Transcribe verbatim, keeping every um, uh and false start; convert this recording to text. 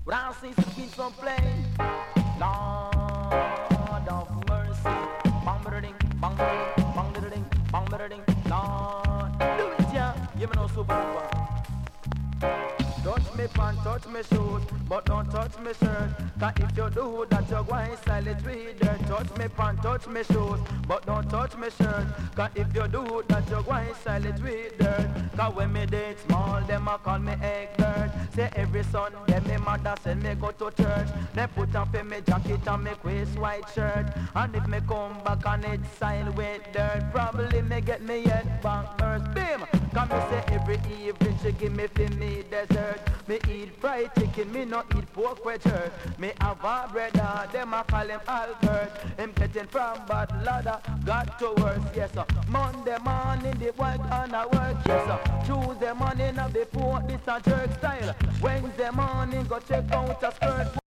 But I see some kids from play. Lord of mercy. Bang da ding, bang da ding, bang da ding, bang da ding. Lord, do it, yeah. Give me no super duper. Touch me pants, touch me shoes, but don't touch me shirt. Cause if you do that, you're going silent with dirt. Touch me pants, touch me shoes, but don't touch me shirt. Cause if you do that, you're going silent with dirt. Cause when me date small, them a call me egg bird. Say every Sunday, me mother send me go to church. They put on for me jacket and me quest white shirt. And if me come back and it's sign with dirt, probably me get me head back first. Bim! Cause me say every evening she give me for me dessert. Me eat fried chicken, me no eat pork with her. Me have a brother, them a call him Albert. Him getting from bad ladder, got to worse, yes sir. Monday morning the boy gonna work, yes sir. Tuesday morning of the before this a jerk style. Wednesday morning go check out a skirt.